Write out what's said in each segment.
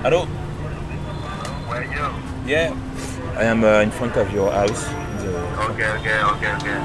Hello? Where are you? Yeah, I am in front of your house. Okay.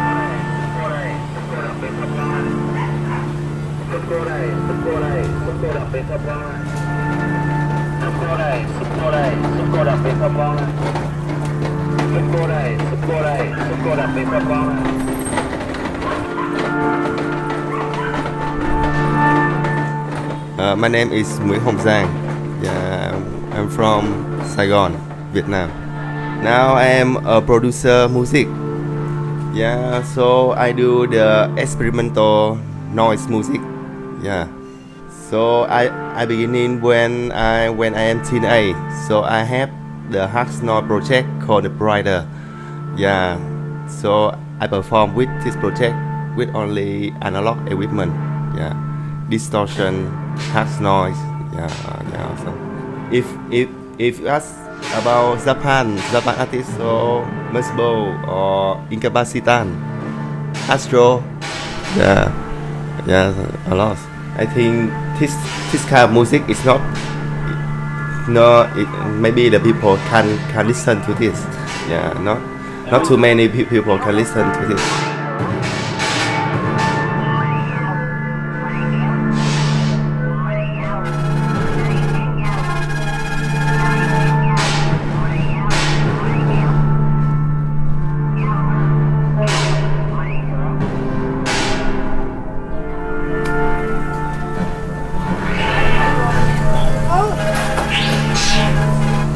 My name is Nguyễn Hồng Giang. Yeah, I'm from Saigon, Vietnam. Now I am a producer music. Yeah, so I do the experimental noise music. Yeah. So I beginning when I am teenage. So I have the hard noise project called the Brighter. Yeah. So I perform with this project with only analog equipment. Yeah. Distortion, hard noise. Yeah. So if you ask about Japan artists, so Mesbo or Incapacitated, Astro, yeah, a lot. I think this kind of music is not, no, maybe the people can listen to this. Yeah, not too many people can listen to this.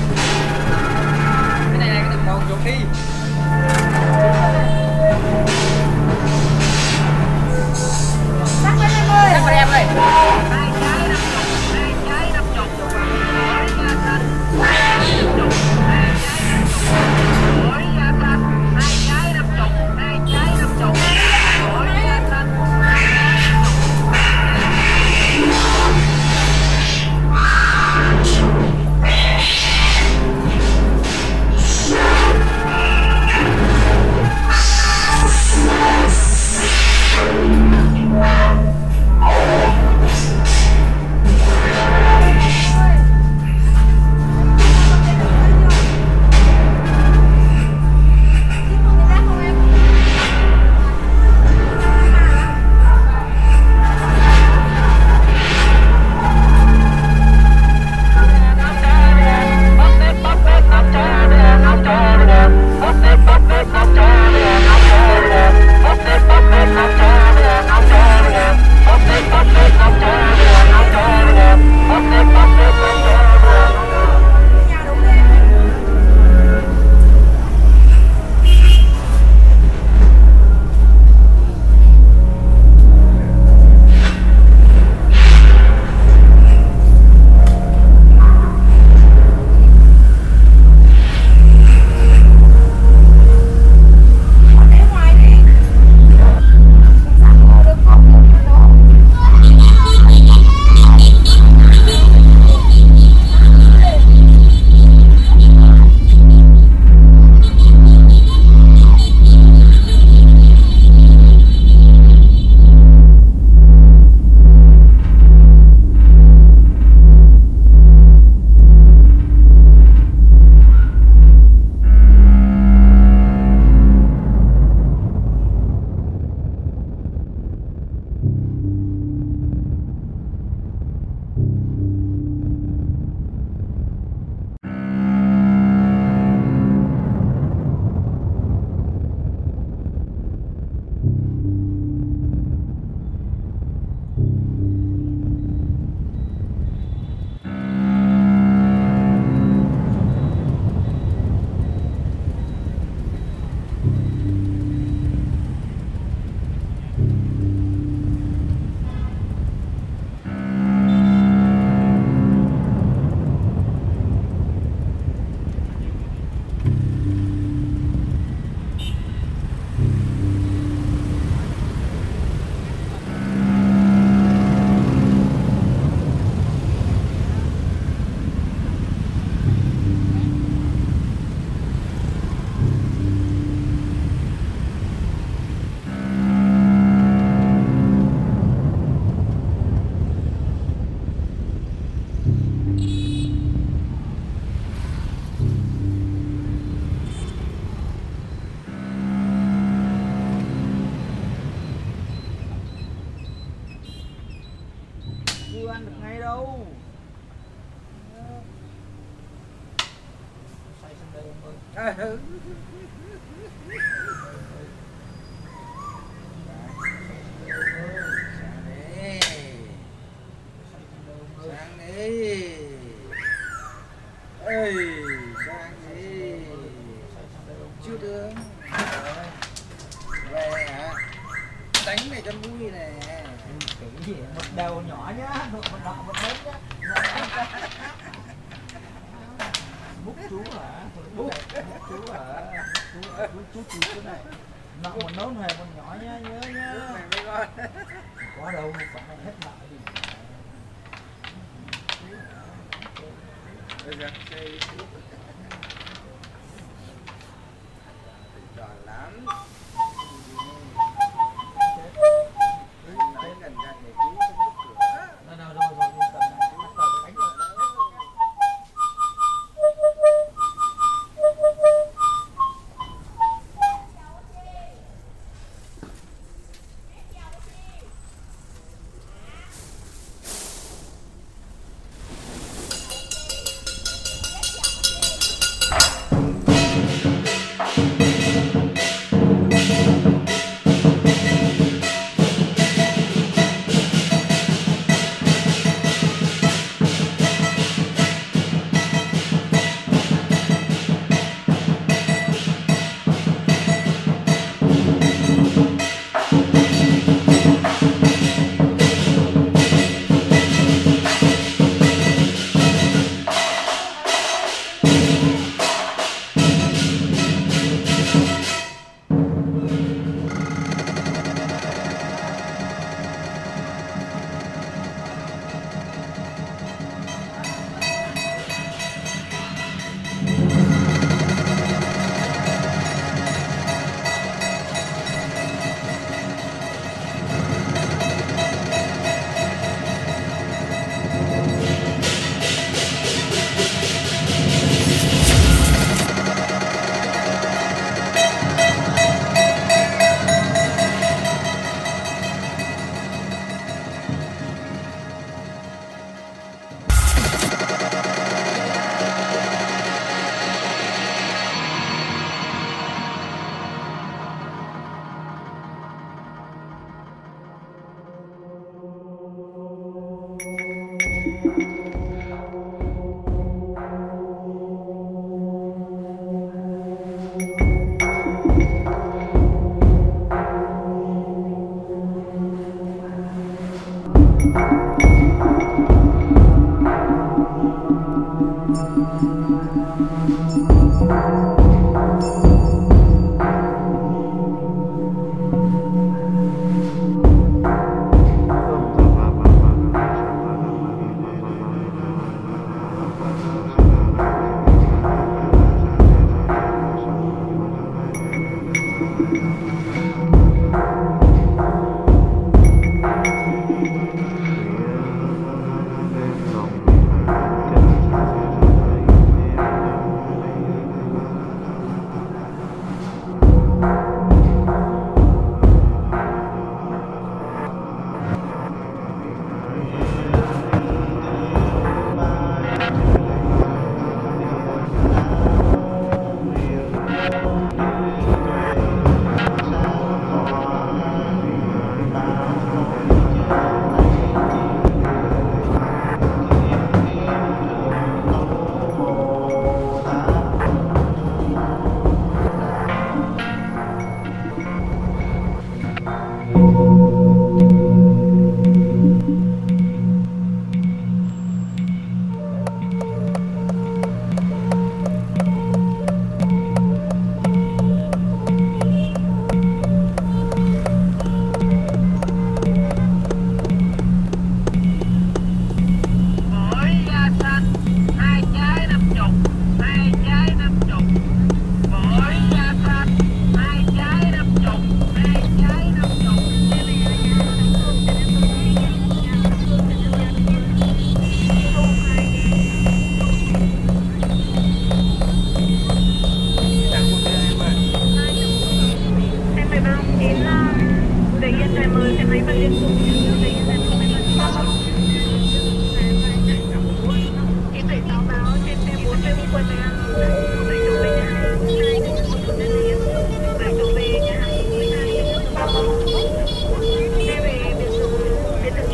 Cái này con chuột đi. từ ăn được ngay đâu. Say sang đây ông ơi. Sang đi. Ơi, sang đi. Chưa được. Về hả? Đánh này cho vui nè. Cái gì một đầu nhỏ nhá, một nọ một lớn nhá. Bút chú hả? Bút chú hả? Chú này. Nọ một lớn này một nhỏ nhá, nhớ nhá. Có đâu, còn này hết lại đi. Bây giờ chơi tròn lắm. Nói gần ra để cứu không đứt cửa. Đâu rồi tầm này bắt đầu đánh rồi.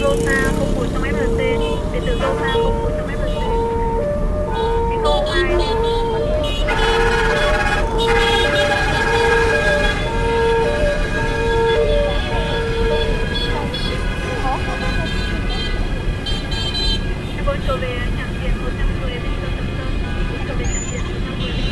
Toyota 0100 FLT, điện tử Toyota 0100 FLT. Echo 2. Em cầu về Tràng Tiền 110 bên Tân Tân Sơn. Cầu về Tràng Tiền 110 bên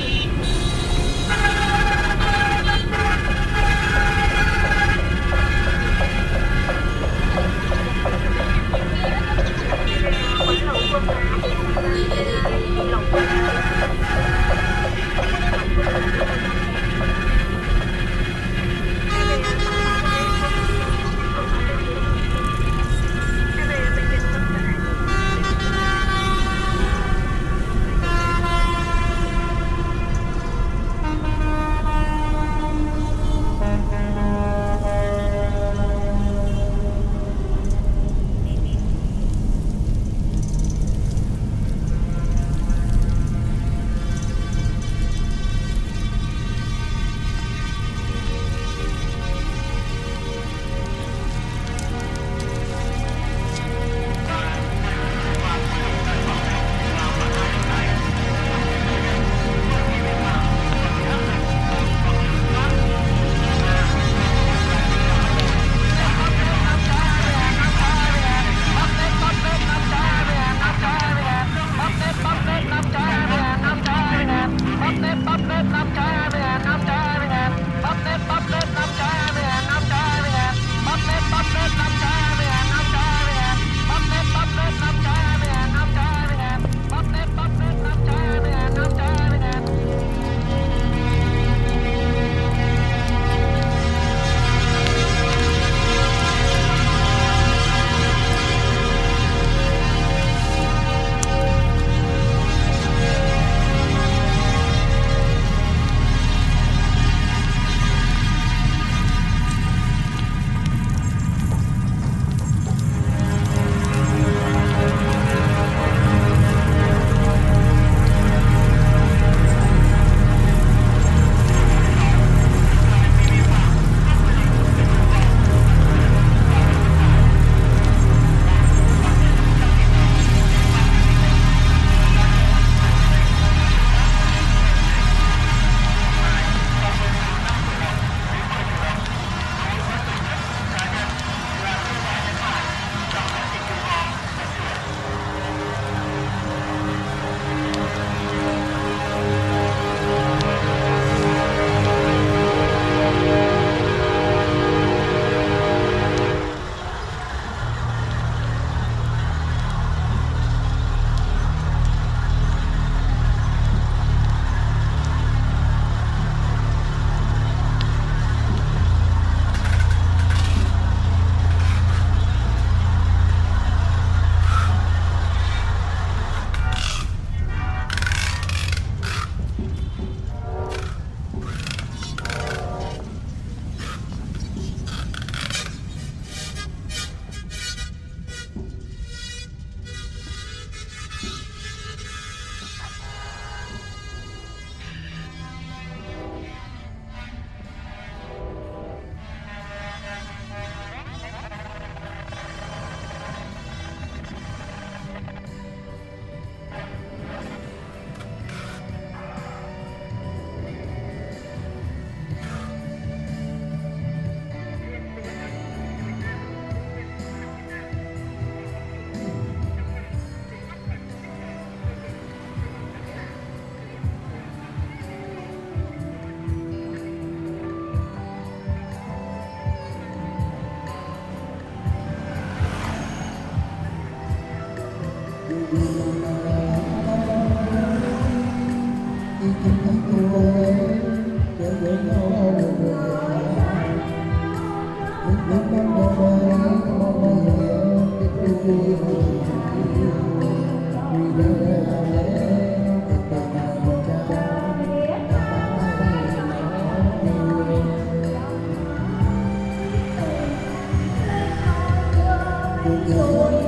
Rồi